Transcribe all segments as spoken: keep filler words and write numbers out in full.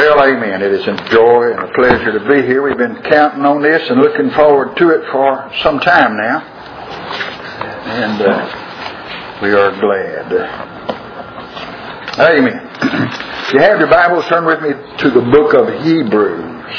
Well, amen. It is a joy and a pleasure to be here. We've been counting on this and looking forward to it for some time now. And uh, we are glad. Amen. If you have your Bibles, turn with me to the book of Hebrews.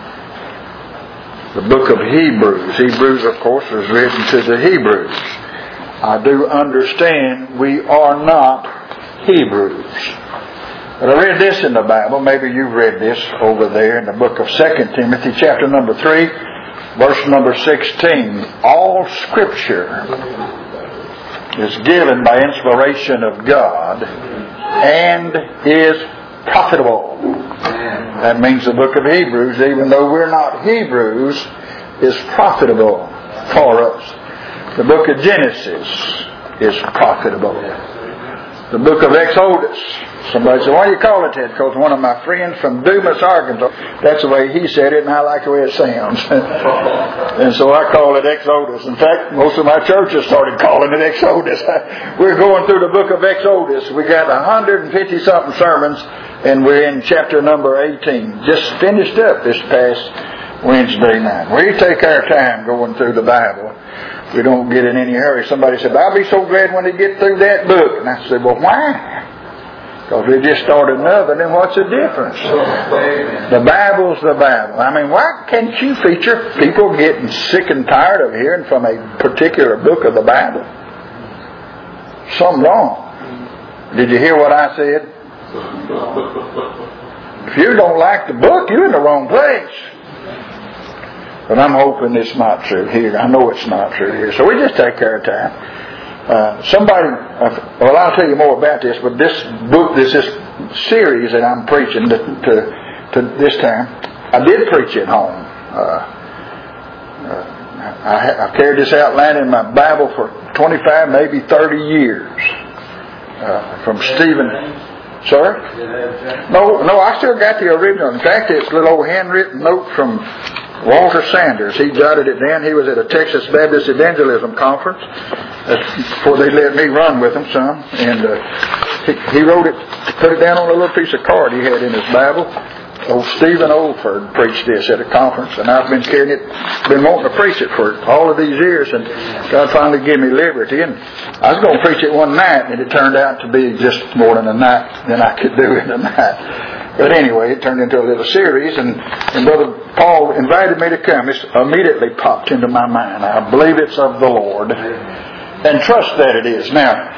The book of Hebrews. Hebrews, of course, was written to the Hebrews. I do understand we are not Hebrews. But I read this in the Bible. Maybe you've read this over there in the book of Second Timothy, chapter number three, verse number sixteen. All Scripture is given by inspiration of God and is profitable. That means the book of Hebrews, even though we're not Hebrews, is profitable for us. The book of Genesis is profitable. The book of Exodus. Somebody said, why do you call it that? Because one of my friends from Dumas, Arkansas, that's the way he said it, and I like the way it sounds. And so I call it Exodus. In fact, most of my churches started calling it Exodus. We're going through the book of Exodus. We got one hundred fifty something sermons, and we're in chapter number eighteen. Just finished up this past Wednesday night. We take our time going through the Bible. We don't get in any hurry. Somebody said, I'll be so glad when they get through that book. And I said, well, why? Because we just started another, then what's the difference? The Bible's the Bible. I mean, why can't you feature people getting sick and tired of hearing from a particular book of the Bible? Something wrong. Did you hear what I said? If you don't like the book, you're in the wrong place. But I'm hoping it's not true here. I know it's not true here. So we just take our time. Uh, somebody, uh, well, I'll tell you more about this, but this book, this, this series that I'm preaching to, to, to this time, I did preach at home. Uh, uh, I, I've carried this outline in my Bible for twenty-five, maybe thirty years. Uh, from Stephen. Sorry? No, no, I still got the original. In fact, it's a little old handwritten note from Walter Sanders. He jotted it down. He was at a Texas Baptist Evangelism Conference. That's before they let me run with them some. And uh, he, he wrote it, put it down on a little piece of card he had in his Bible. Old Stephen Oldford preached this at a conference, and I've been carrying it, been wanting to preach it for all of these years, and God finally gave me liberty. And I was going to preach it one night, and it turned out to be just more than a night than I could do in a night. But anyway, it turned into a little series, and, and Brother Paul invited me to come. It immediately popped into my mind. I believe it's of the Lord, and trust that it is.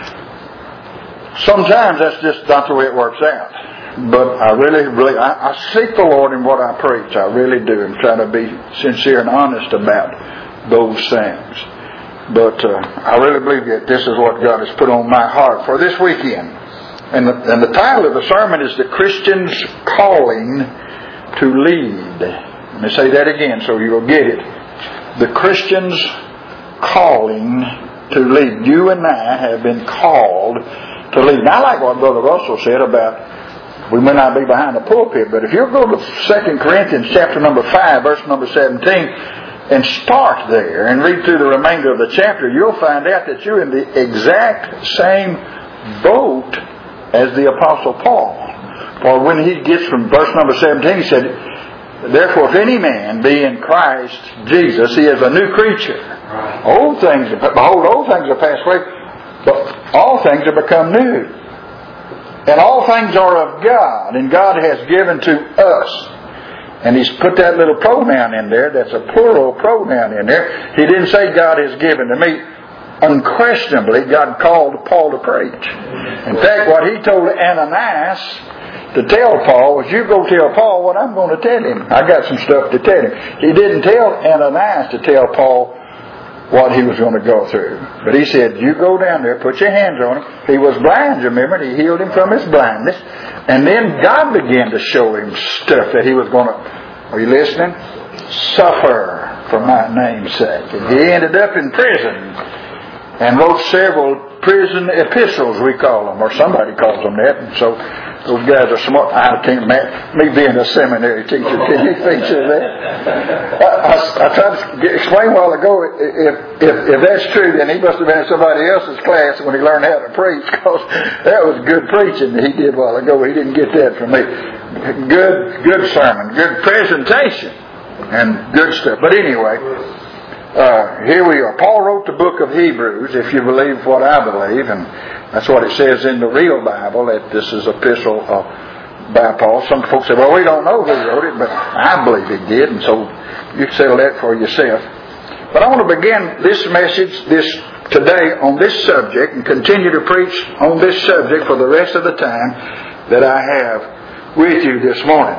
Now, sometimes that's just not the way it works out. But I really, really, I, I seek the Lord in what I preach. I really do. I'm trying to be sincere and honest about those things. But uh, I really believe that this is what God has put on my heart for this weekend. And the, and the title of the sermon is The Christian's Calling to Lead. Let me say that again so you'll get it. The Christian's Calling to Lead. You and I have been called to lead. Now, I like what Brother Russell said about we may not be behind the pulpit, but if you'll go to Second Corinthians chapter number five, verse number seventeen, and start there and read through the remainder of the chapter, you'll find out that you're in the exact same boat as the Apostle Paul. For when he gets from verse number seventeen, he said, therefore if any man be in Christ Jesus, he is a new creature. Old things, behold, old things are passed away, but all things have become new. And all things are of God, and God has given to us. And He's put that little pronoun in there, that's a plural pronoun in there. He didn't say God has given to me. Unquestionably, God called Paul to preach. In fact, what He told Ananias to tell Paul was, you go tell Paul what I'm going to tell him. I got some stuff to tell him. He didn't tell Ananias to tell Paul what he was going to go through. But he said, you go down there, put your hands on him. He was blind, remember? He healed him from his blindness. And then God began to show him stuff that he was going to, are you listening? Suffer for my name's sake. And he ended up in prison and wrote several prison epistles, we call them, or somebody calls them that. And so Those guys are smart. I can't imagine me being a seminary teacher. Can you picture that? I, I, I tried to explain a while ago, if, if, if that's true, then he must have been in somebody else's class when he learned how to preach, because that was good preaching that he did a while ago. He didn't get that from me. Good, good sermon, good presentation, and good stuff. But anyway, uh, here we are. Paul wrote the book of Hebrews, if you believe what I believe, and that's what it says in the real Bible, that this is epistle uh, by Paul. Some folks say, well, we don't know who wrote it, but I believe he did, and so you can settle that for yourself. But I want to begin this message this today on this subject and continue to preach on this subject for the rest of the time that I have with you this morning.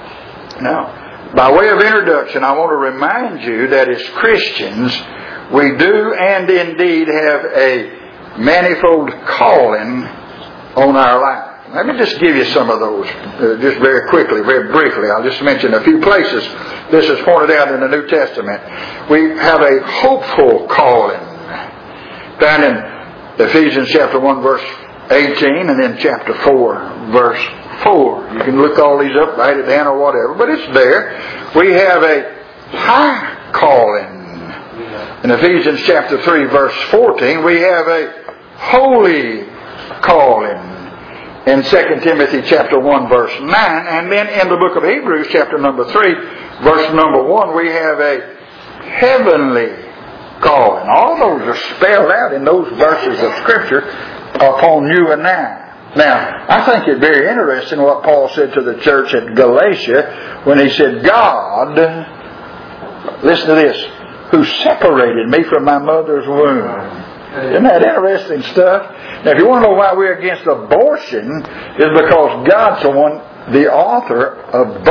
Now, by way of introduction, I want to remind you that as Christians, we do and indeed have a manifold calling on our life. Let me just give you some of those, uh, just very quickly, very briefly. I'll just mention a few places this is pointed out in the New Testament. We have a hopeful calling, found in Ephesians chapter one, verse eighteen, and then chapter four, verse four. You can look all these up, write it down or whatever, but it's there. We have a high calling. In Ephesians chapter three, verse fourteen, we have a holy calling. In Second Timothy chapter one, verse nine, and then in the book of Hebrews chapter number three, verse number one, we have a heavenly calling. All those are spelled out in those verses of Scripture upon you and I. Now, I think it very interesting what Paul said to the church at Galatia when he said, God, listen to this, who separated me from my mother's womb. Isn't that interesting stuff? Now, if you want to know why we're against abortion, it's because God's the one, the author of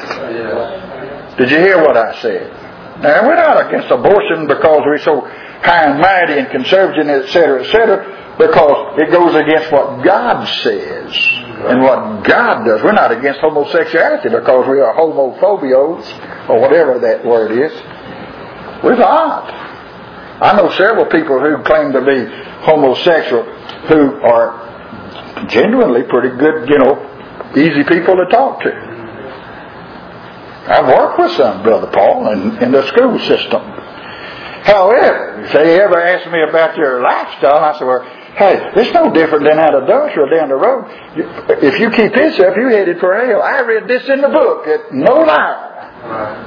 birth. Did you hear what I said? Now, we're not against abortion because we're so high and mighty and conservative, et cetera, et cetera, because it goes against what God says and what God does. We're not against homosexuality because we are homophobios, or whatever that word is. We're not. I know several people who claim to be homosexual who are genuinely pretty good, you know, easy people to talk to. I've worked with some, Brother Paul, in, in the school system. However, if they ever ask me about their lifestyle, I say, well, hey, it's no different than that adulterer down the road. If you keep this up, you're headed for hell. I read this in the book. It, no lie.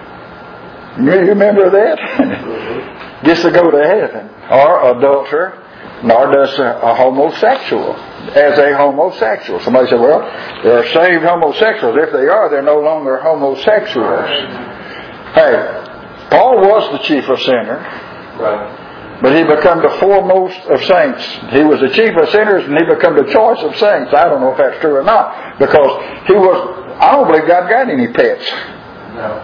You remember that? Just to go to heaven. Or adulterer, nor does a, a homosexual as a homosexual. Somebody said, well, there are saved homosexuals. If they are, they're no longer homosexuals. Hey, Paul was the chief of sinners. Right. But he became the foremost of saints. He was the chief of sinners and he became the choice of saints. I don't know if that's true or not. Because he was, I don't believe God got any pets. No.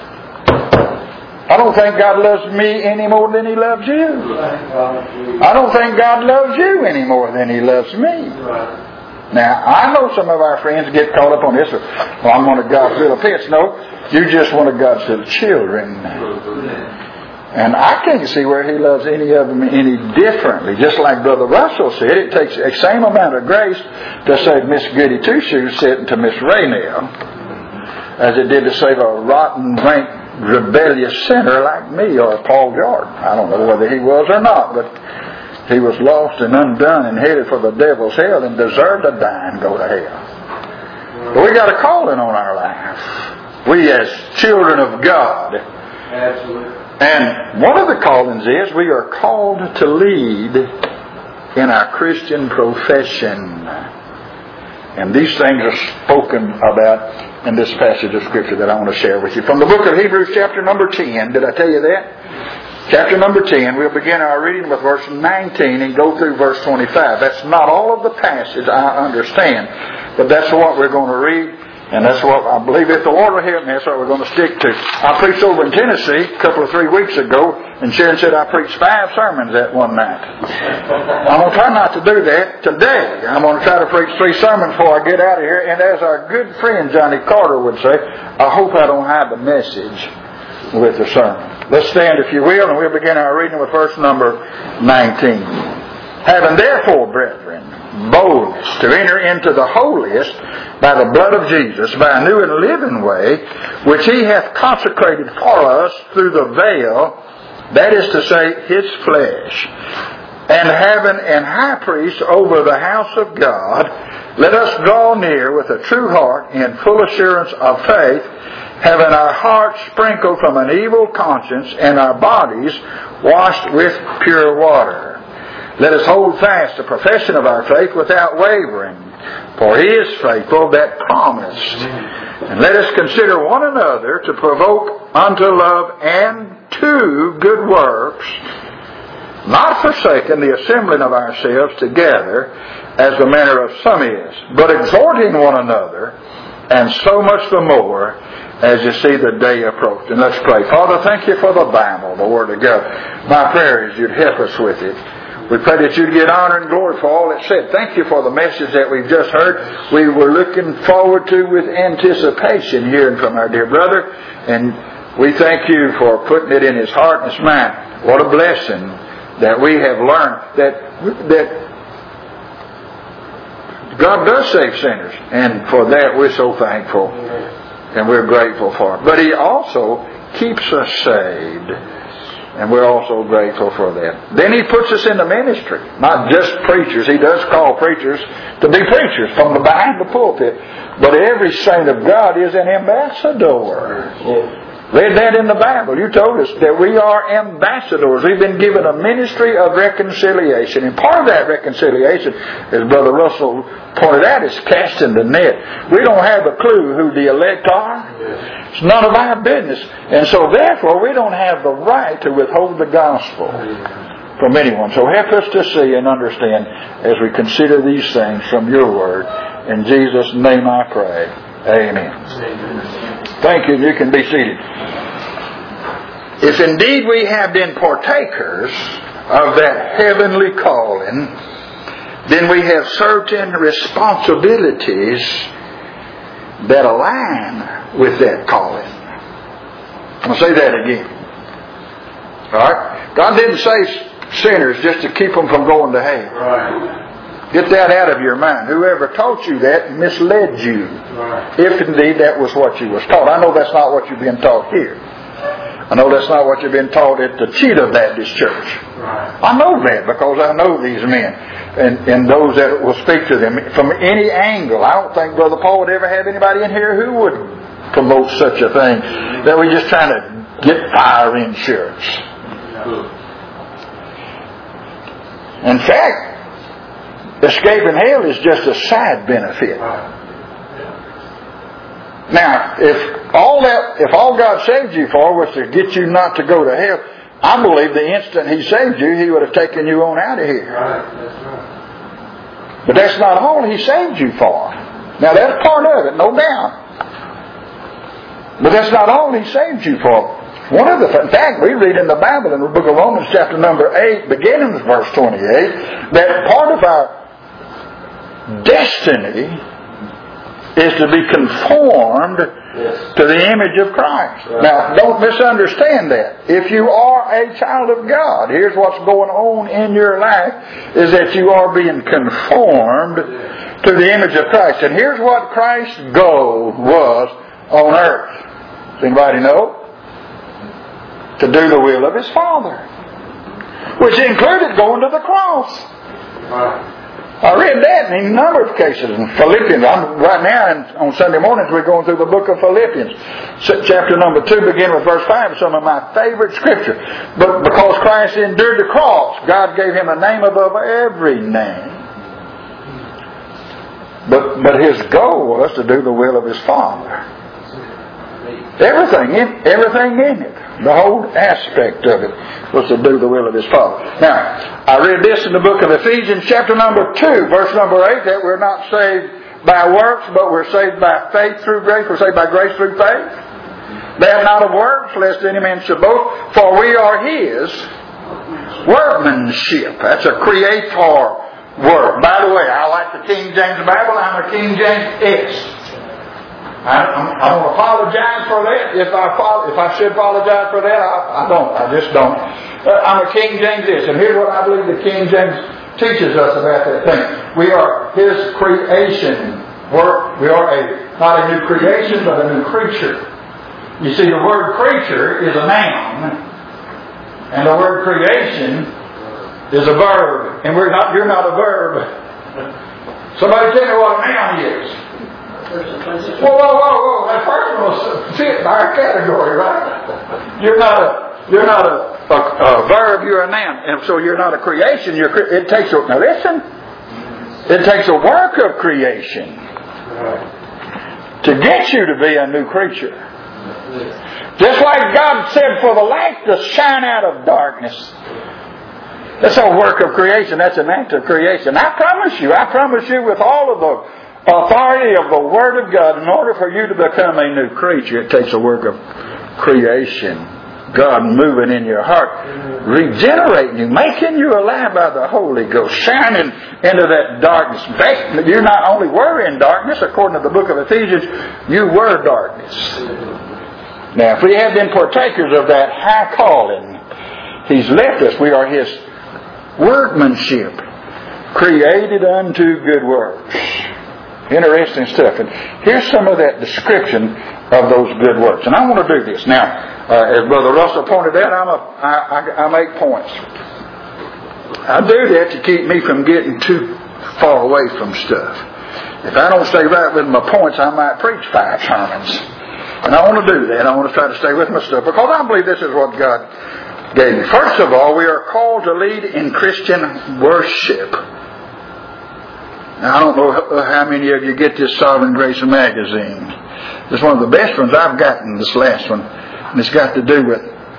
I don't think God loves me any more than He loves you. I don't think God loves you any more than He loves me. Now, I know some of our friends get caught up on this. Well, I'm one of God's little pets. No, you're just one of God's little children. And I can't see where He loves any of them any differently. Just like Brother Russell said, it takes the same amount of grace to save Miss Goody Two-Shoes sitting to Miss Raynell as it did to save a rotten, rank, rebellious sinner like me or Paul Jordan. I don't know whether he was or not, but he was lost and undone and headed for the devil's hell and deserved to die and go to hell. But we got a calling on our life. We as children of God. Absolutely. And one of the callings is we are called to lead in our Christian profession. And these things are spoken about in this passage of Scripture that I want to share with you. From the book of Hebrews chapter number ten. Did I tell you that? Chapter number ten. We'll begin our reading with verse nineteen and go through verse twenty-five. That's not all of the passage, I understand. But that's what we're going to read. And that's what I believe, if the Lord will help me, that's what we're going to stick to. I preached over in Tennessee a couple of three weeks ago, and Sharon said I preached five sermons that one night. I'm going to try not to do that today. I'm going to try to preach three sermons before I get out of here. And as our good friend Johnny Carter would say, I hope I don't hide the message with the sermon. Let's stand, if you will, and we'll begin our reading with verse number nineteen. Having therefore, brethren, boldness to enter into the holiest by the blood of Jesus, by a new and living way, which He hath consecrated for us through the veil, that is to say, His flesh. And having an high priest over the house of God, let us draw near with a true heart in full assurance of faith, having our hearts sprinkled from an evil conscience and our bodies washed with pure water. Let us hold fast the profession of our faith without wavering, for He is faithful that promised. And let us consider one another to provoke unto love and to good works, not forsaking the assembling of ourselves together, as the manner of some is, but exhorting one another, and so much the more as you see the day approach. And let's pray. Father, thank You for the Bible, the Word of God. My prayer is You'd help us with it. We pray that You'd get honor and glory for all that's said. Thank You for the message that we've just heard. We were looking forward to with anticipation hearing from our dear brother. And we thank You for putting it in his heart and his mind. What a blessing that we have learned that that God does save sinners. And for that we're so thankful. And we're grateful for it. But He also keeps us saved. And we're also grateful for that. Then He puts us in the ministry. Not just preachers. He does call preachers to be preachers from behind the pulpit. But every saint of God is an ambassador. Read that in the Bible. You told us that we are ambassadors. We've been given a ministry of reconciliation. And part of that reconciliation, as Brother Russell pointed out, is casting the net. We don't have a clue who the elect are. It's none of our business. And so therefore we don't have the right to withhold the gospel from anyone. So help us to see and understand as we consider these things from Your Word. In Jesus' name I pray. Amen. Amen. Thank you. You can be seated. If indeed we have been partakers of that heavenly calling, then we have certain responsibilities that align with that calling. I'll say that again. Alright? God didn't save sinners just to keep them from going to hell. Right. Get that out of your mind. Whoever taught you that misled you. Right. If indeed that was what you was taught. I know that's not what you've been taught here. I know that's not what you've been taught at the Cheetah Baptist Church. Right. I know that because I know these men and, and those that will speak to them from any angle. I don't think Brother Paul would ever have anybody in here who would promote such a thing. That we're just trying to get fire insurance. In fact, escaping hell is just a side benefit. Now, if all that, if all God saved you for was to get you not to go to hell, I believe the instant He saved you, He would have taken you on out of here. But that's not all He saved you for. Now, that's part of it, no doubt. But that's not all He saved you for. One of the, in fact, we read in the Bible in the book of Romans, chapter number eight, beginning with verse twenty-eight, that part of our destiny is to be conformed yes. to the image of Christ. Right. Now, don't misunderstand that. If you are a child of God, here's what's going on in your life, is that you are being conformed to the image of Christ. And here's what Christ's goal was on earth. Does anybody know? To do the will of His Father. Which included going to the cross. Right. I read that in a number of cases. In Philippians, I'm, right now in, on Sunday mornings we're going through the book of Philippians. Chapter number two, beginning with verse five, is some of my favorite scripture. But because Christ endured the cross, God gave Him a name above every name. But, but His goal was to do the will of His Father. Everything in, everything in it. The whole aspect of it was to do the will of His Father. Now, I read this in the book of Ephesians, chapter number two, verse number eight, that we're not saved by works, but we're saved by faith through grace. We're saved by grace through faith. That not of works, lest any man should boast, for we are His workmanship. That's a creator word. By the way, I like the King James Bible. I'm a King James S. I, I don't apologize for that. If I if I should apologize for that, I, I don't. I just don't. Uh, I'm a King James this, and here's what I believe the King James teaches us about that thing. We are His creation. We're, we are a not a new creation, but a new creature. You see, the word creature is a noun, and the word creation is a verb. And we're not. You're not a verb. Somebody tell me what a noun is. Whoa, whoa, whoa, whoa! That first one will fit in our category, right? You're not a. You're not a, a, a verb. You're a noun, and so you're not a creation. You're. It takes a. Now listen. It takes a work of creation to get you to be a new creature. Just like God said, for the light to shine out of darkness. That's a work of creation. That's an act of creation. I promise you, I promise you with all of the authority of the Word of God, in order for you to become a new creature, it takes a work of creation. God moving in your heart, regenerating you, making you alive by the Holy Ghost, shining into that darkness. You not only were in darkness, according to the book of Ephesians, you were darkness. Now, if we have been partakers of that high calling, He's left us. We are His workmanship, created unto good works. Interesting stuff. And here's some of that description of those good works. And I want to do this. Now, uh, as Brother Russell pointed out, I'm a, I, I, I make points. I do that to keep me from getting too far away from stuff. If I don't stay right with my points, I might preach five sermons. And I want to do that. I want to try to stay with my stuff because I believe this is what God gave me. First of all, we are called to lead in Christian worship. Now, I don't know how many of you get this Sovereign Grace magazine. It's one of the best ones I've gotten, this last one. And it's got to do with...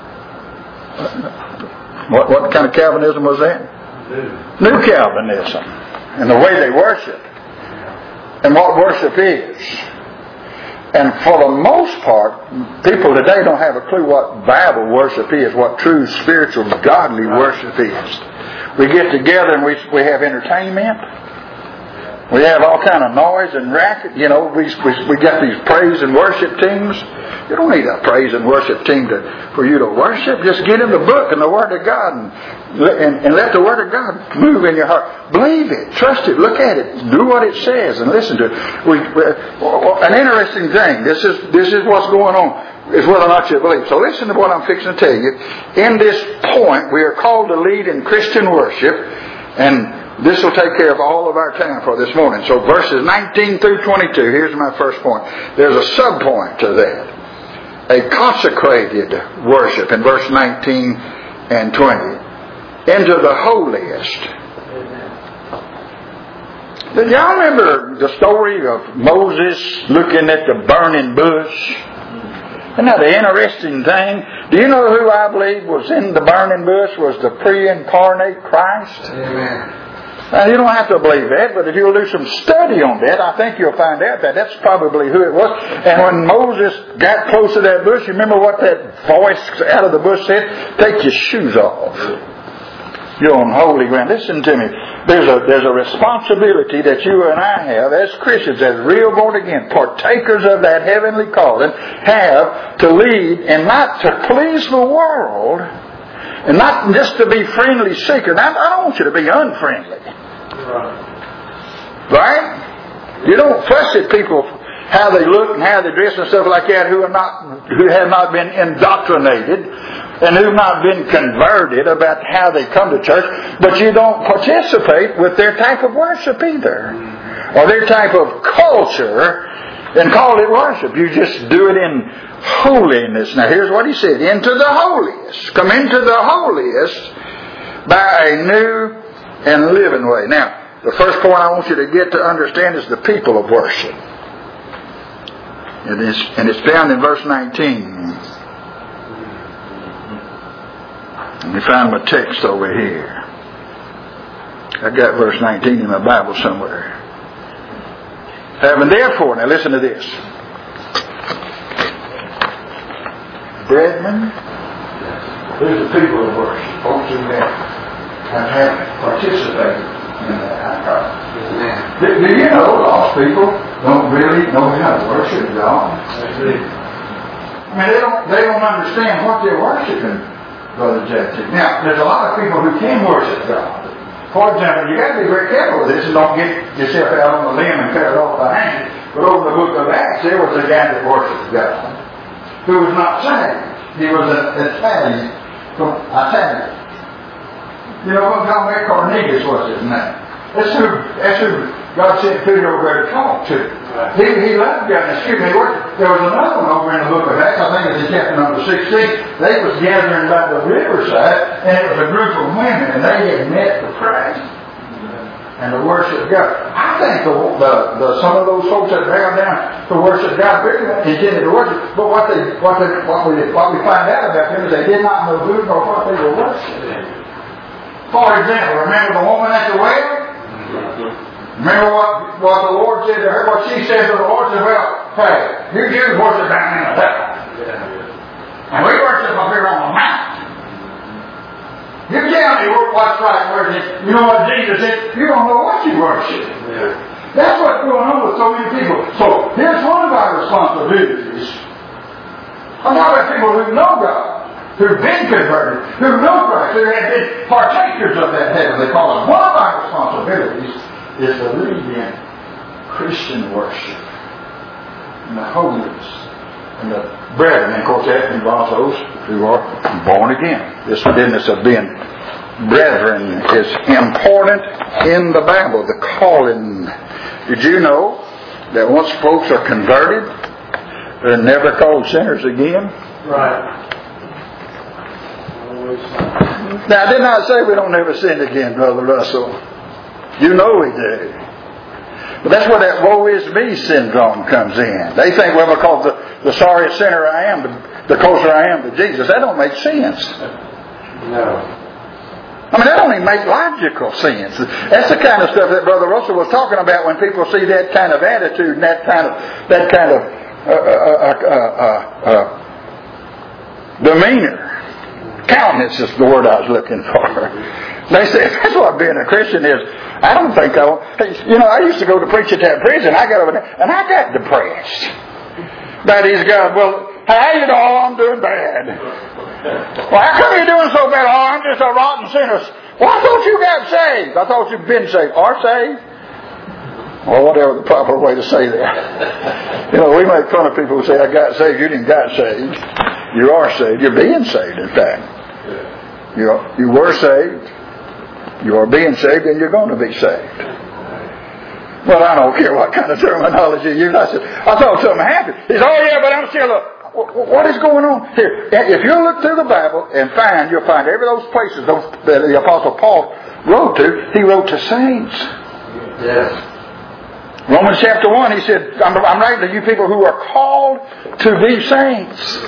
What, what kind of Calvinism was that? New. New Calvinism. And the way they worship. And what worship is. And for the most part, people today don't have a clue what Bible worship is, what true spiritual godly worship is. We get together and we we have entertainment. We have all kind of noise and racket. You know, we we we got these praise and worship teams. You don't need a praise and worship team to for you to worship. Just get in the book and the Word of God and and, and let the Word of God move in your heart. Believe it, trust it, look at it, do what it says, and listen to it. We, we, an interesting thing. This is this is what's going on. Is whether or not you believe. So listen to what I'm fixing to tell you. In this point, we are called to lead in Christian worship, and this will take care of all of our time for this morning. So verses nineteen through twenty-two, here's my first point. There's a sub-point to that. A consecrated worship in verse nineteen and twenty. Into the holiest. Did y'all remember the story of Moses looking at the burning bush? Isn't that an interesting thing? Do you know who I believe was in the burning bush was the pre-incarnate Christ? Amen. Now, you don't have to believe that, but if you'll do some study on that, I think you'll find out that that's probably who it was. And when Moses got close to that bush, you remember what that voice out of the bush said? Take your shoes off. You're on holy ground. Listen to me. There's a there's a responsibility that you and I have as Christians, as real born again, partakers of that heavenly calling, have to lead and not to please the world. And not just to be friendly seeker. Now, I don't want you to be unfriendly. Right? You don't fuss at people how they look and how they dress and stuff like that who are not who have not been indoctrinated and who've not been converted about how they come to church, but you don't participate with their type of worship either. Or their type of culture and call it worship. You just do it in holiness. Now here's what he said. Into the holiest. Come into the holiest by a new and living way. Now, the first point I want you to get to understand is the people of worship. It is, and it's found in verse nineteen. Let me find my text over here. I got verse nineteen in my Bible somewhere. Having therefore, now listen to this. Brethren, these are people of worship. Folks who have, have participated in that high calling. Do, do you know lost people don't really know how to worship God? I mean, they don't, they don't understand what they're worshiping, Brother J T. Now, there's a lot of people who can worship God. For example, you got to be very careful with this and don't get yourself out on the limb and cut it off behind you. But over the book of Acts, there was a guy that worshipped God who was not saved. He was an Italian from Italian. You know what John Cornelius was his name. That's who, that's who God sent Peter over there to talk to. He, he loved God. Excuse me. There was another one over in the book of Acts. I think it's in chapter number sixteen. They was gathering by the riverside, and it was a group of women, and they had met to pray and to worship God. I think the, the, the some of those folks that bowed down to worship God really intended to worship. But what they what they what we what we find out about them is they did not know who nor what they were worshiping. For example, remember the woman at the well? Remember what, what the Lord said to her? What she said to the Lord? Said, well, hey, you Jews worship down in the temple. And we worship up here on the mountain. You tell me what's right and where's it. You know what Jesus said? You don't know what you worship. That's what's going on with so many people. So here's one of our responsibilities. A lot of people who know God, who've been converted, who know Christ, who have been partakers of that heavenly calling. One of our responsibilities is to lead in Christian worship and the holiness and the brethren. And of course that involves those who are born again. This business of being brethren is important in the Bible. The calling. Did you know that once folks are converted, they're never called sinners again? Right. Now, I did not say we don't ever sin again, Brother Russell. You know we do. But that's where that woe is me syndrome comes in. They think, well, because the, the sorrier sinner I am, the, the closer I am to Jesus. That don't make sense. No. I mean, that don't even make logical sense. That's the kind of stuff that Brother Russell was talking about when people see that kind of attitude and that kind of that kind of uh, uh, uh, uh, uh, demeanor. Countenance is the word I was looking for. They say, that's what being a Christian is. I don't think I will. You know, I used to go to preach at that prison. I got over there, and I got depressed. That is God. Well, how you know? Oh, I'm doing bad. Well, how come you're doing so bad? Oh, I'm just a rotten sinner. Well, I thought you got saved. I thought you'd been saved. Or saved? Or whatever the proper way to say that. You know, we make fun of people who say, I got saved. You didn't got saved. You are saved. You're being saved, in fact. You are, you were saved. You are being saved, and you're going to be saved. Well, I don't care what kind of terminology you use. I said, I thought something happened. He said, oh yeah, but I'm still a... What is going on here? If you look through the Bible and find, you'll find every those places those, that the Apostle Paul wrote to, he wrote to saints. Yes. Romans chapter one, he said, I'm, I'm writing to you people who are called to be saints.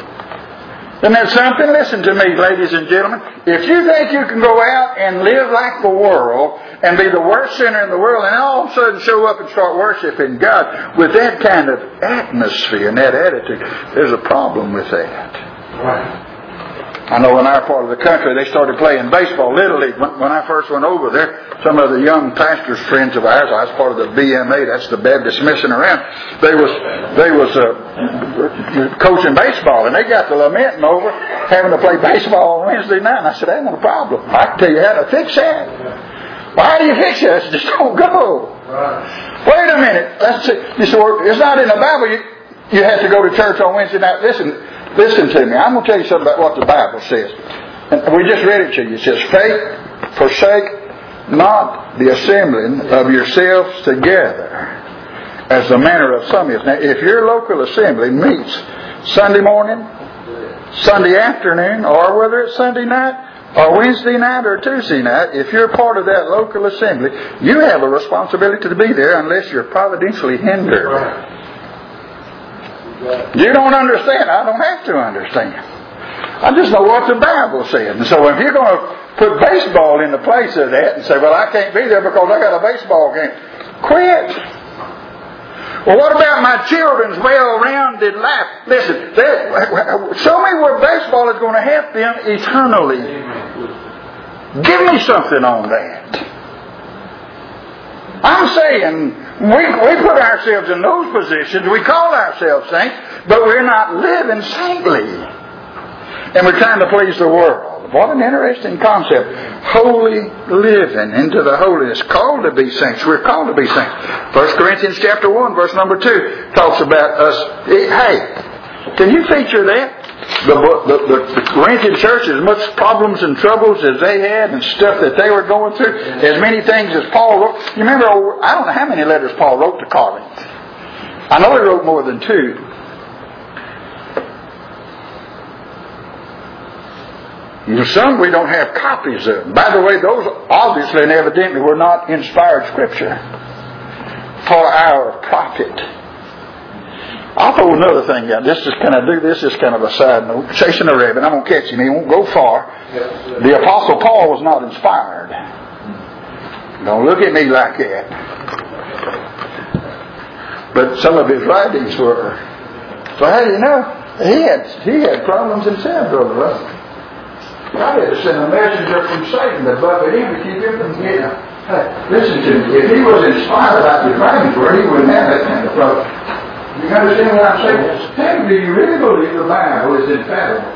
Isn't that something? Listen to me, ladies and gentlemen. If you think you can go out and live like the world and be the worst sinner in the world and all of a sudden show up and start worshiping God with that kind of atmosphere and that attitude, there's a problem with that. Right. I know in our part of the country they started playing baseball, Little League. When, when I first went over there, some of the young pastors' friends of ours, I was part of the B M A, that's the Baptist Mission Around, they was they was uh, coaching baseball, and they got to lamenting over having to play baseball on Wednesday night. And I said, ain't no problem. I can tell you how to fix that. Well, how do you fix it? I said, just don't go. Right. Wait a minute. Let's see. You said, well, it's not in the Bible. You, you have to go to church on Wednesday night. Listen. Listen to me. I'm going to tell you something about what the Bible says. And we just read it to you. It says, Faith, forsake not the assembling of yourselves together, as the manner of some is. Now, if your local assembly meets Sunday morning, Sunday afternoon, or whether it's Sunday night, or Wednesday night, or Tuesday night, if you're part of that local assembly, you have a responsibility to be there unless you're providentially hindered. Right. You don't understand. I don't have to understand. I just know what the Bible said. And so if you're going to put baseball in the place of that and say, well, I can't be there because I got a baseball game, quit. Well, what about my children's well-rounded life? Listen, show me where baseball is going to help them eternally. Give me something on that. I'm saying we, we put ourselves in those positions. We call ourselves saints, but we're not living saintly. And we're trying to please the world. concept. What an interesting concept. Holy living into the holiness. Called to be saints. We're called to be saints. First Corinthians chapter one, verse number two talks about us. Hey, can you feature that? The, the, the, the Corinthian church, as much problems and troubles as they had and stuff that they were going through, as many things as Paul wrote. You remember, I don't know how many letters Paul wrote to Corinth. I know he wrote more than two. Some we don't have copies of. By the way, those obviously and evidently were not inspired scripture for our profit. I'll throw another thing out. This is kind of do this is kind of a side note. Chasing a rabbit. I'm gonna catch him. He won't go far. The Apostle Paul was not inspired. Don't look at me like that. But some of his writings were. So how do you know? He had he had problems himself, brother Russell. God had to send a messenger from Satan to buffet him to keep him from getting up. Hey, listen to me. If he was inspired like his writings were, he wouldn't have that kind of problem. You understand what I'm saying? Hey, do you really believe the Bible is infallible?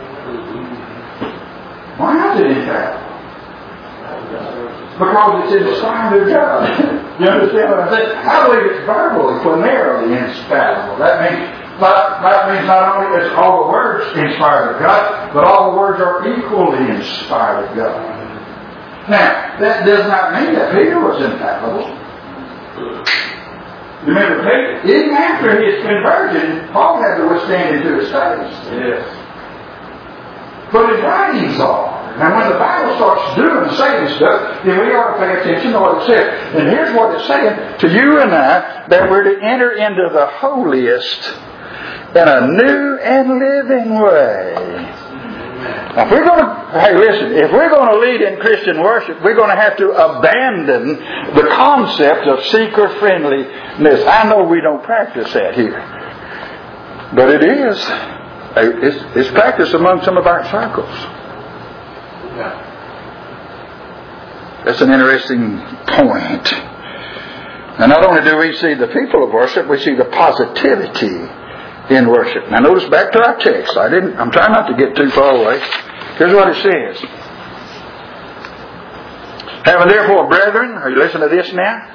Why is it infallible? Because it's inspired of God. You understand what I'm saying? I believe it's verbally, primarily infallible. That means that, that means not only is all the words inspired of God, but all the words are equally inspired of God. Now, that does not mean that Peter was infallible. Remember, even after his conversion, Paul had to withstand him to his face. Yes. But his writings are. Now, when the Bible starts doing Satan stuff, then we ought to pay attention to what it says. And here's what it's saying to you and I, that we're to enter into the holiest in a new and living way. Now, if we're going to, hey, listen, if we're going to lead in Christian worship, we're going to have to abandon the concept of seeker friendliness. I know we don't practice that here, but it is. It's, it's practiced among some of our circles. That's an interesting point. And not only do we see the people of worship, we see the positivity in worship. Now notice back to our text. I didn't I'm trying not to get too far away. Here's what it says. Having therefore, brethren, are you listening to this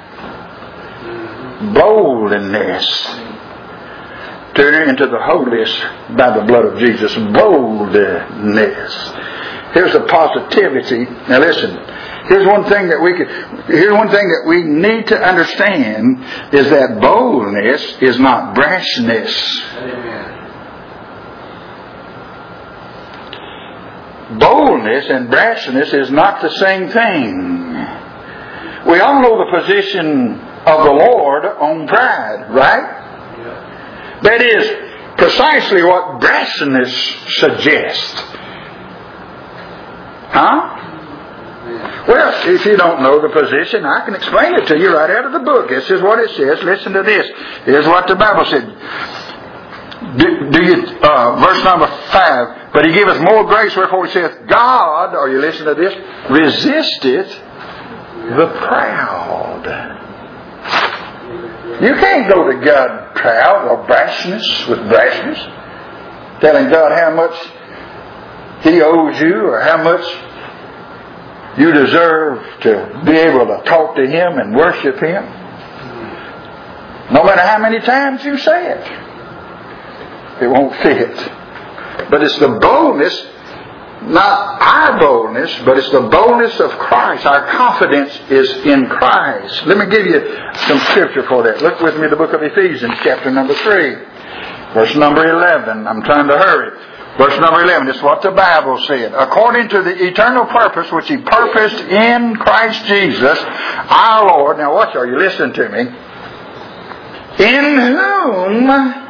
now? Boldness to enter into the holiest by the blood of Jesus. Boldness. Here's the positivity. Now listen. Here's one thing that we could. Here's one thing that we need to understand is that boldness is not brashness. Amen. Boldness and brashness is not the same thing. We all know the position of the Lord on pride, right? Yeah. That is precisely what brashness suggests. Huh? Well, if you don't know the position, I can explain it to you right out of the book. This is what it says. Listen to this. Here's what the Bible said. Do, do you, uh, verse number five. But He giveth more grace, wherefore He saith, God, are you listening to this? Resisteth the proud. You can't go to God proud or brashness with brashness, telling God how much He owes you or how much you deserve to be able to talk to Him and worship Him. No matter how many times you say it, it won't fit. But it's the boldness, not our boldness, but it's the boldness of Christ. Our confidence is in Christ. Let me give you some scripture for that. Look with me at the book of Ephesians, chapter number three, verse number eleven. I'm trying to hurry. Verse number eleven, this is what the Bible said. According to the eternal purpose which He purposed in Christ Jesus, our Lord. Now watch, are you listening to me? In whom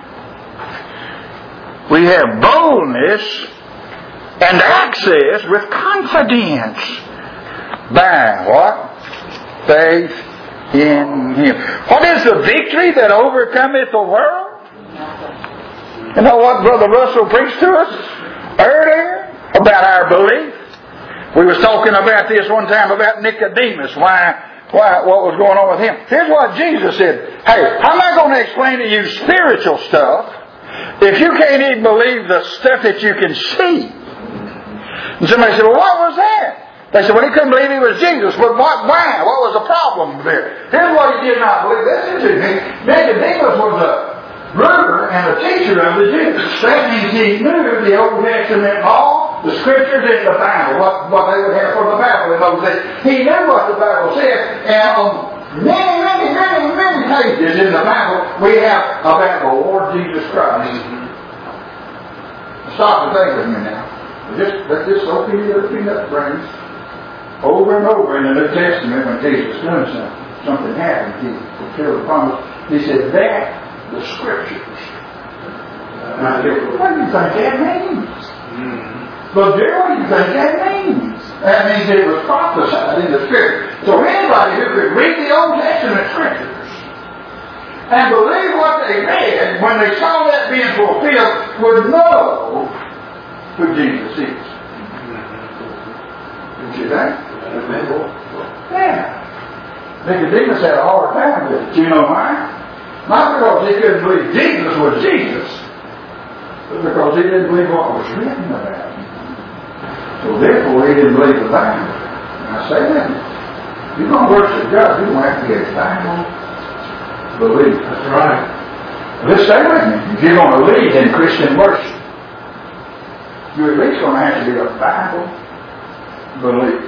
we have boldness and access with confidence by what? Faith in Him. What is the victory that overcometh the world? You know what Brother Russell preached to us earlier about our belief? We was talking about this one time about Nicodemus. Why, why, what was going on with him? Here's what Jesus said. Hey, how am I going to explain to you spiritual stuff if you can't even believe the stuff that you can see? And somebody said, well, what was that? They said, well, he couldn't believe he was Jesus. But what, why? What was the problem there? Here's what he did not believe. Listen to me. Nicodemus was a ruler and a teacher of the Jews. That means he knew the Old Testament law, the Scriptures, and the Bible, what, what they would have for the Bible in those days. He knew what the Bible said, and on many, many, many, many pages in the Bible, we have about the Lord Jesus Christ. Stop and think with me now. Just, let's just open your peanut brains. Over and over in the New Testament, when Jesus done something, something happened, he fulfilled the promise. He said, that the Scriptures. Now, what do you think that means? Mm-hmm. But dear, what do you think that means? That means it was prophesied in the Scripture. So anybody who could read the Old Testament Scriptures and believe what they read when they saw that being fulfilled would know who Jesus is. Didn't you think? Yeah. Nicodemus had a hard time with it. You know why? Not because he couldn't believe Jesus was Jesus, but because he didn't believe what was written about him. So therefore he didn't believe the Bible. And I say that. If you're going to worship God, you're going to have to be a Bible believer. That's right. Let's stay with me. If you're going to lead in Christian worship, you're at least going to have to be a Bible believer.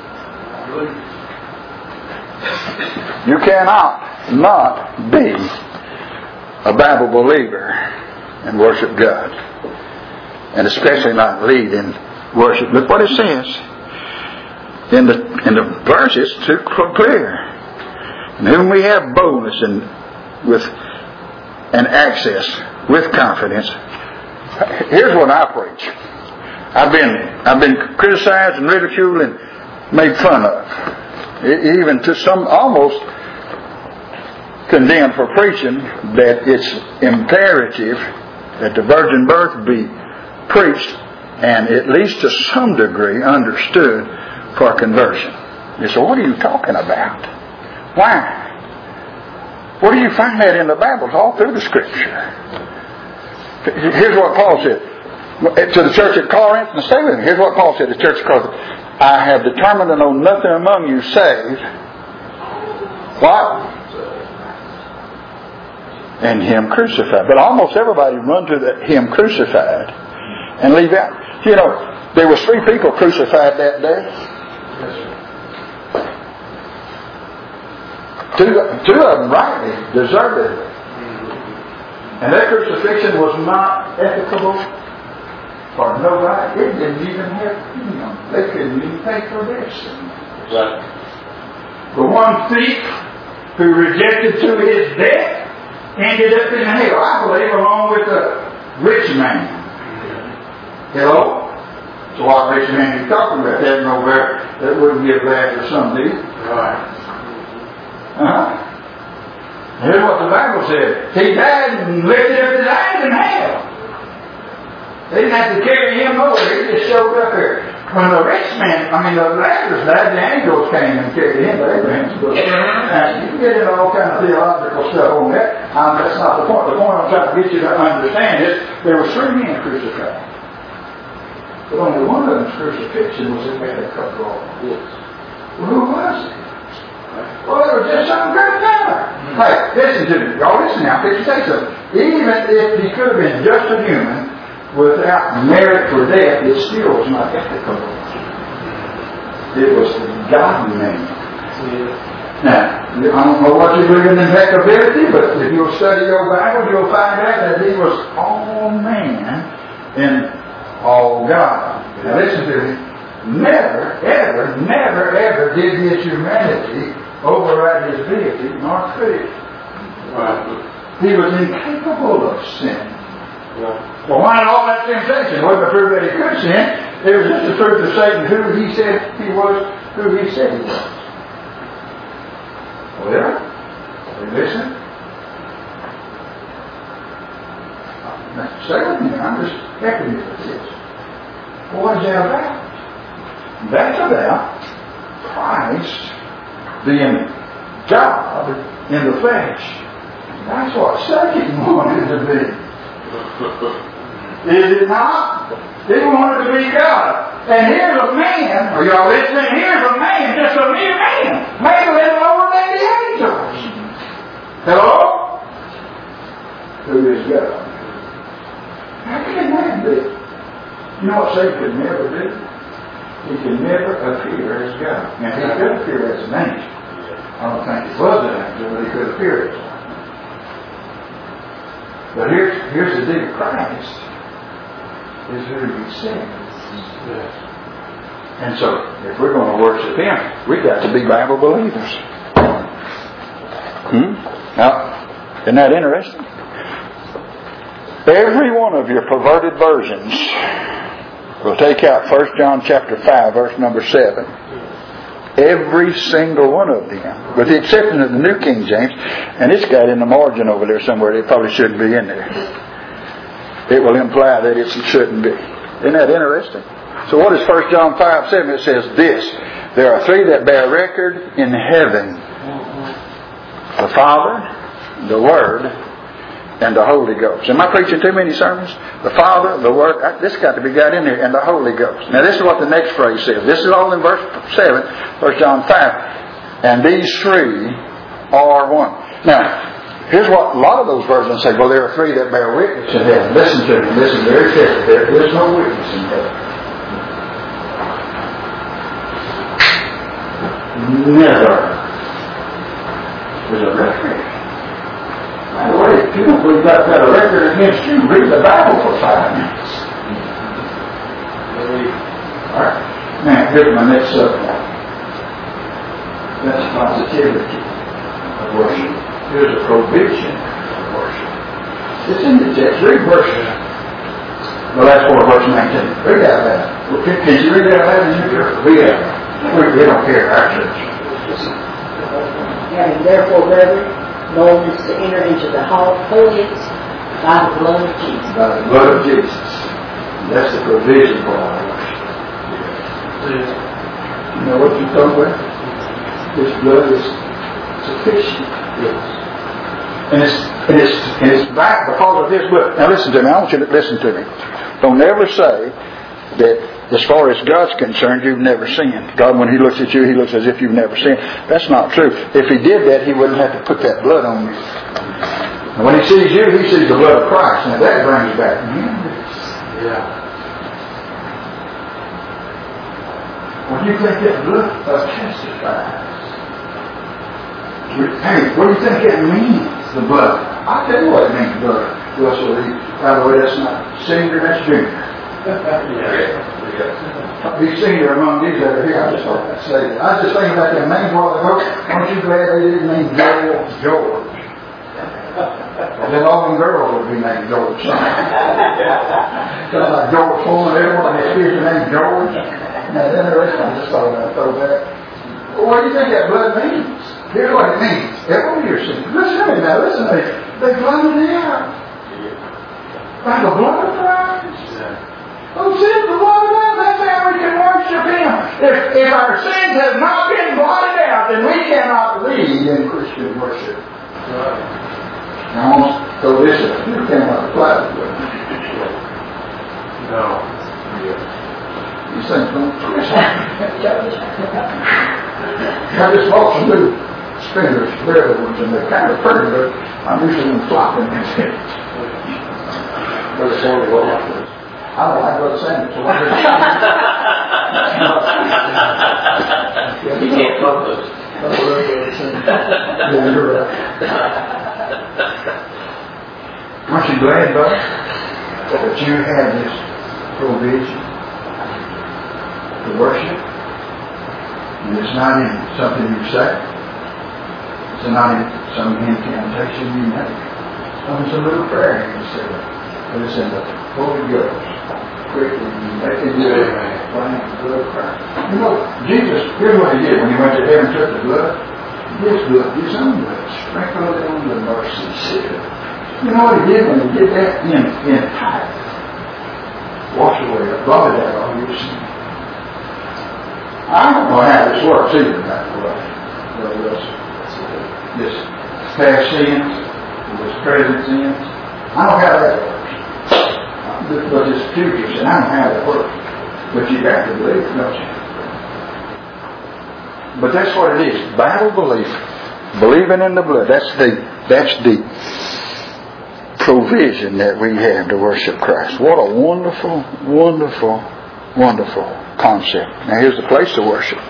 You cannot not be a Bible believer and worship God, and especially not lead in worship. Look what it says in the in the verses. It's too clear. In whom we have boldness and with and access with confidence. Here's what I preach. I've been I've been criticized and ridiculed and made fun of, even to some almost condemned for preaching that it's imperative that the virgin birth be preached and at least to some degree understood for conversion. You say, what are you talking about? Why? Where do you find that in the Bible? It's all through the Scripture. Here's what Paul said to the church at Corinth, and stay with me. Here's what Paul said to the church at Corinth. I have determined to know nothing among you save what? And Him crucified. But almost everybody run to the Him crucified and leave out. You know, there was three people crucified that day. Two, two of them rightly deserved it. And their crucifixion was not ethical for nobody. It didn't even have them. They couldn't even pay for their sin. Right. The one thief who rejected to his death ended up in hell, I believe, along with the rich man. Hello? So what rich man are you talking about? That nowhere that wouldn't give back to some people. Right. Uh-huh. Here's what the Bible said. He died and lifted up his eyes in hell. They didn't have to carry him over. He just showed up here. When the rich man, I mean the Lazarus died, the angels came and carried him to Abraham's bosom. Now, you can get into all kind of theological stuff on that. Um, that's not the point. The point I'm trying to get you to understand is there were three men crucified. But only one of them's crucifixion was in that couple of yes. Well, who was it? Well, it was just some great guy. Hey, listen to me. Y'all listen now. Fix say something. Even if he could have been just a human without merit for death, it still was not ethical. It was the God man. Now, I don't know what you believe in impeccability, but if you'll study your Bible, you'll find out that he was all man and all God. Now listen to me. Never, ever, never, ever did his humanity override his deity, nor could it. Right. He was incapable of sin. Yeah. Well, why not all that temptation? It wasn't the proof that he could sin. It was just the proof of Satan who he said he was, who he said he was. Well, are you listening? Now, stay with me. I'm just helping you with this. Well, what is that about? That's about Christ being God in the flesh. That's what Satan wanted to be. Is it not? He wanted to be God. And here's a man, are y'all listening? Here's a man, just a mere man, made a little lower than the angels. Hello? Who is God? How can man be? You know what Satan could never do? He could never appear as God. Now, he could appear as an angel. I don't think he was an angel, but he could appear as one. But here's, here's the deal. Christ is who he said. And so, if we're going to worship him, we've got to be Bible believers. Hmm? Now, isn't that interesting? Every one of your perverted versions will take out First John chapter five, verse number seven. Every single one of them, with the exception of the New King James, and it's got in the margin over there somewhere, it probably shouldn't be in there. It will imply that it shouldn't be. Isn't that interesting? So what is First John five, seven? It says this: there are three that bear record in heaven: the Father, the Word, and the Holy Ghost. Am I preaching too many sermons? The Father, the Word, this got to be got in there, and the Holy Ghost. Now this is what the next phrase says. This is all in verse seven, First John five. And these three are one. Now, here's what a lot of those versions say. Well, there are three that bear witness in heaven. Listen to me. Listen very carefully. There is no witness in heaven. Never. There's a record. By the way, if you don't believe that got a record against you, read the Bible for five minutes. Alright. Now, here's my next subject. That's positivity of worship. Here's a provision of worship. It's in the text. Read verse. The last four, verse nineteen. Read out loud. Can, can you read out loud in your church? Read out loud. We, we don't care, our church. Having therefore, brethren, boldness to enter into the holiest by the blood of Jesus. By the blood of Jesus. That's the provision for our worship. You know what you're talking about? This blood is sufficient. Yes. And it's, and it's, and it's back because of this blood. Now listen to me. I want you to listen to me. Don't ever say that as far as God's concerned, you've never sinned. God, when He looks at you, He looks as if you've never sinned. That's not true. If He did that, He wouldn't have to put that blood on you. And when He sees you, He sees the blood of Christ. Now that brings back memories. Yeah. What do you think that blood testifies? Hey, what do you think it means, the blood? I'll tell you what it means, blood. Well, so he, by the way, that's not senior, that's junior. Yeah. Be senior among these that are here. I just thought I'd say that. I was just thinking about that name while ago. Aren't you glad they didn't name Joel George? And then all them girls would be named George. Just like George Foreman, everyone in his kids are named George. Now, then the rest I just thought I'd throw that. Well, what do you think that blood means? Here's what it means. Every year, listen to me now. Listen to me. They blotted it out by the blood of Christ. Oh, sin the blotted out. That's how we can worship Him. If, if our sins have not been blotted out, then we cannot lead in Christian worship. Right. Now, I want to throw this up. You cannot apply it with me. No. Yeah. These things don't twist. I just bought some new spinners, better ones, and they're kind of pretty, but I'm using them flopping instead. Brother Sandy, what like this? I don't like Brother Sandy, so what is it? You can't flop those. Yeah, you're right. Aren't you glad, bud, that you have this provision to worship? And it's not in something you say. It's not in some incantation you make. It's a little prayer you say. But it's in the Holy Ghost. Quickly, you make it do it. Plain blood cry. You know, Jesus, here's what He did when He went to heaven and took the blood. His blood, His own blood, sprinkled it on the mercy seat. You know what He did when He did that? In, in tithe. Wash away, blotted out all your sin. I don't know how this works either, by the way. This past sins, this present sins. I don't know how that works. But this future sin, I don't know how that works. But you got to believe it, don't you? But that's what it is. Bible belief. Believing in the blood. That's the that's the provision that we have to worship Christ. What a wonderful, wonderful, wonderful concept. Now here's the place to worship.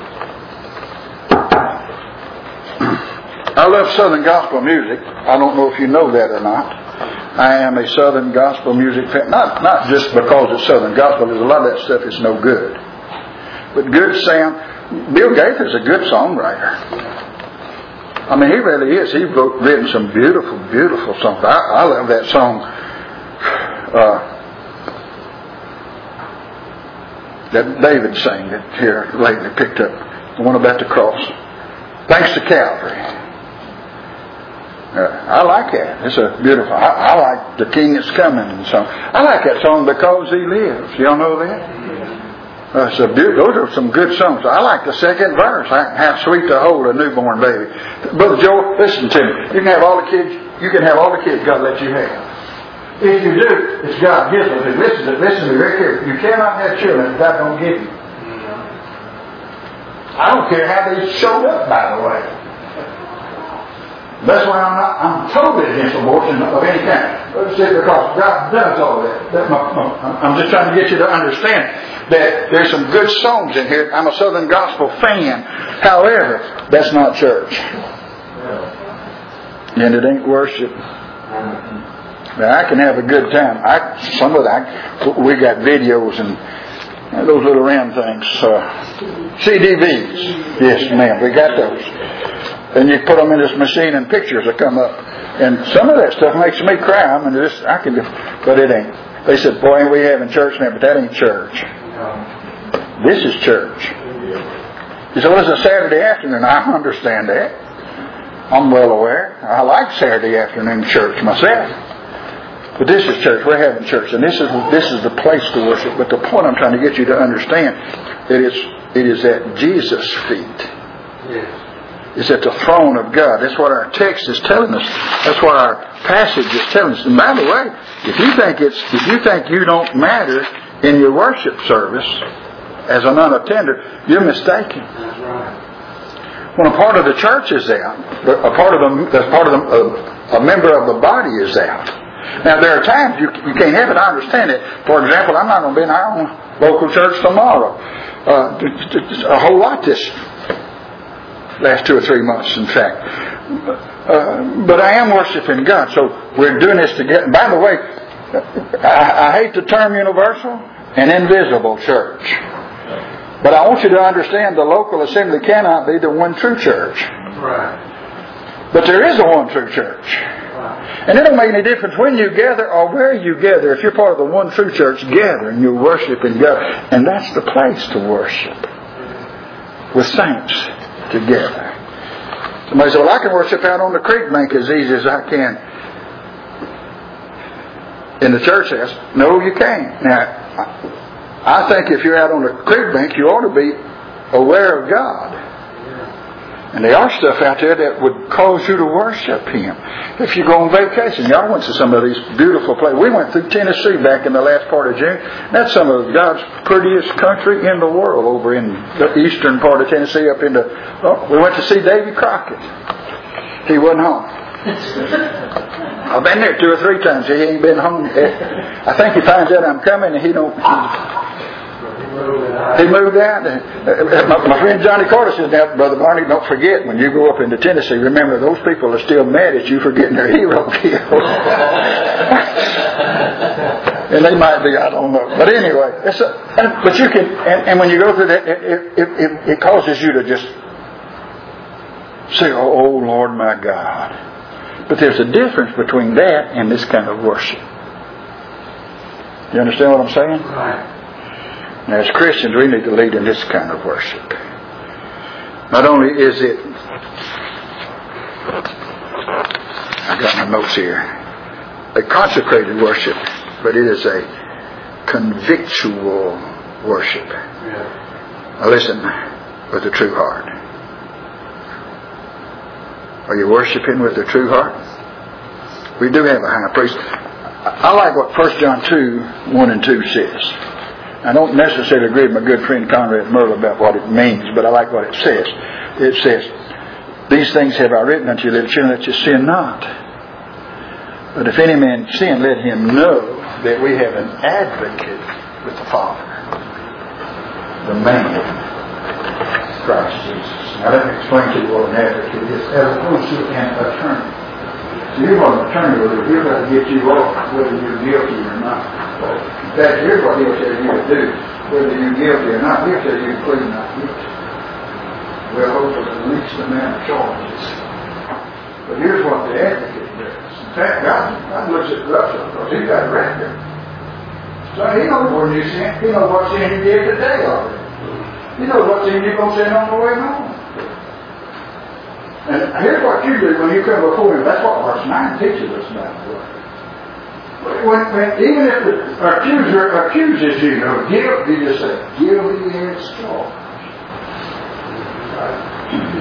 I love Southern gospel music. I don't know if you know that or not. I am a Southern gospel music fan. Not not just because it's Southern gospel. There's a lot of that stuff is no good. But good sound. Bill Gaither's a good songwriter. I mean, he really is. He's written some beautiful, beautiful songs. I, I love that song. Uh, that David sang that here lately picked up. The one about the cross. Thanks to Calvary. Uh, I like that. It's a beautiful. I, I like The King Is Coming song. I like that song because He lives. Y'all know that? Uh, so those are some good songs. I like the second verse. How sweet to hold a newborn baby. Brother Joe, listen to me. You can have all the kids. You can have all the kids God lets you have. If you do, it's God gives them. Listen to listen to me very carefully. You cannot have children that God don't give you. I don't care how they showed up, by the way. That's why I'm not. I'm totally against abortion of any kind. Because God does all that. That's my, I'm just trying to get you to understand that there's some good songs in here. I'm a Southern gospel fan. However, that's not church, and it ain't worship. Now I can have a good time. I some of that. We got videos and those little round things, uh, C D Vs. Yes, ma'am. We got those. And you put them in this machine and pictures will come up. And some of that stuff makes me cry. I mean, this, I can, but it ain't. They said, boy, ain't we having church now, but that ain't church. This is church. You said, well, it's a Saturday afternoon. I understand that. I'm well aware. I like Saturday afternoon church myself. But this is church. We're having church. And this is this is the place to worship. But the point I'm trying to get you to understand that it's, it is at Jesus' feet. Yes. It's at the throne of God. That's what our text is telling us. That's what our passage is telling us. And by the way, if you think it's if you think you don't matter in your worship service as an unattender, you're mistaken. That's right. When a part of the church is out, a part of the that's part of the, a, a member of the body is out. Now there are times you you can't have it. I understand it. For example, I'm not going to be in our own local church tomorrow. Uh, a whole lot this. Last two or three months, in fact. Uh, but I am worshiping God, so we're doing this together. By the way, I, I hate the term universal and invisible church. But I want you to understand the local assembly cannot be the one true church. Right. But there is a one true church. Right. And it don't make any difference when you gather or where you gather. If you're part of the one true church, gather and you're worshiping God. And that's the place to worship. With saints. Together. Somebody said, well, I can worship out on the creek bank as easy as I can in the church house. No, you can't. Now, I think if you're out on the creek bank, you ought to be aware of God. And there are stuff out there that would cause you to worship Him. If you go on vacation, y'all went to some of these beautiful places. We went through Tennessee back in the last part of June. That's some of God's prettiest country in the world over in the eastern part of Tennessee up into... Oh, we went to see Davy Crockett. He wasn't home. I've been there two or three times. He ain't been home. I think he finds out I'm coming and he don't... He moved out. My, my friend Johnny Carter says, now, Brother Barney, don't forget, when you go up into Tennessee, remember those people are still mad at you for getting their hero killed. And they might be, I don't know. But anyway, it's a, but you can, and, and when you go through that, it, it, it, it causes you to just say, oh, oh, Lord my God. But there's a difference between that and this kind of worship. You understand what I'm saying? Right. Now, as Christians, we need to lead in this kind of worship. Not only is it, I got my notes here, a consecrated worship, but it is a convictual worship. Yeah. Now listen, with a true heart. Are you worshiping with a true heart? We do have a high priest. I like what First John two, one and two says. I don't necessarily agree with my good friend Conrad Merle about what it means, but I like what it says. It says, these things have I written unto you, little children, that you sin not. But if any man sin, let him know that we have an advocate with the Father. The man, Christ Jesus. Now let me explain to you what an advocate is, as opposed to an attorney. So here's what an attorney will do. He'll try to get you off whether you're guilty or not. In fact, here's what he'll tell you to do. Whether you're guilty or not, he'll tell you to plead not guilty. Well, hopefully at least the man of charges. But here's what the advocate does. In fact, God, God looks at Russell because he's got a record. So he knows where you sin. He knows what sin you did today already. He knows what sin you're going to sin on the way home. And here's what you do when you come before him. That's what verse nine teaches us about the word. When, when, even if the accuser accuses you of guilt, you just say, guilty as charged. Right?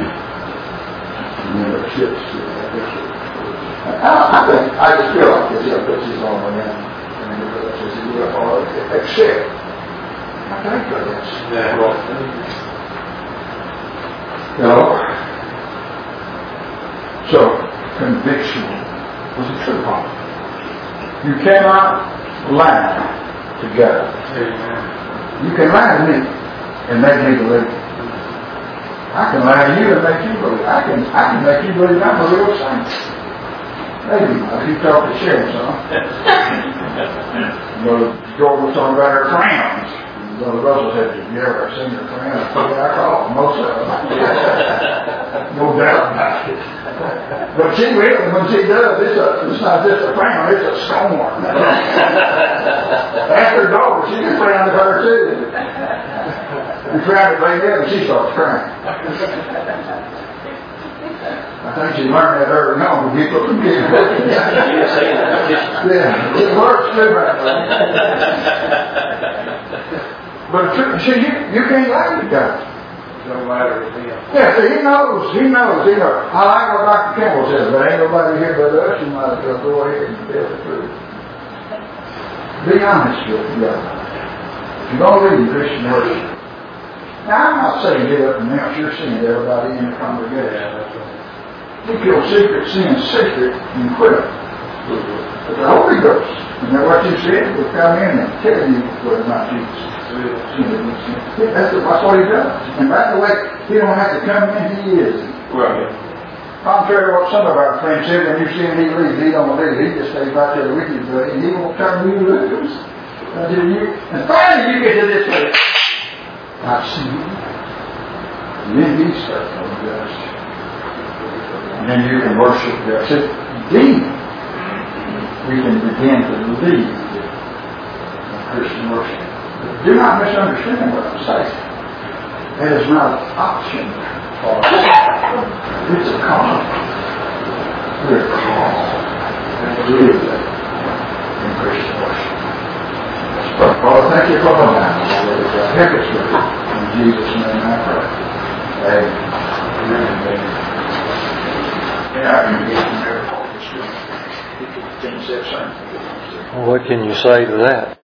I, I think, I just feel like this, he'll put his arm around and accept. I think for this. You know? So, conviction was a true problem. You cannot lie to God. You can lie to me and make me believe. I can lie to you and make you believe. I can I can make you believe I'm a real saint. Maybe if you talk to Sharon, son. Brother George was talking about her crowns. Brother Russell said, have you ever seen her crown? I call most of them. No doubt about it. But she really, when she does, it's, a, it's not just a crown, it's a storm. After her daughter, she can crown her too. You crown it like that and she starts crying. I think she learned that early on when people from getting it. Yeah, it works too right. But see, you, you can't lie to God. No matter what. Yeah, so he knows, he knows, he knows. I like what Doctor Campbell says, but ain't nobody here but us. You might as well go ahead and tell the truth. Be honest with God. If you're going to lead Christian worship. Now, I'm not saying get up and announce your sin to everybody in the congregation. Keep your secret sin secret and quit it. But the Holy Ghost, and then what you said, will come in and tell you whether or not Jesus. That's, the, that's what he does. And by the way, he don't have to come in, he is. Right. Contrary to what some of our friends said, when you see him, he leaves. He don't leave. He just stays right there with you, buddy. And he won't turn you loose until you. And finally, you get to this place. I see you. And then he starts on us. And then you can worship God. So, then we can begin to lead in Christian worship. Do not misunderstand what I'm saying. That is not an option for us. It's a call. We're called to live in Christian worship. Father, thank you for the night. Help us with it. In Jesus' name I pray. Amen. Yeah, I can get some miracles. What can you say to that?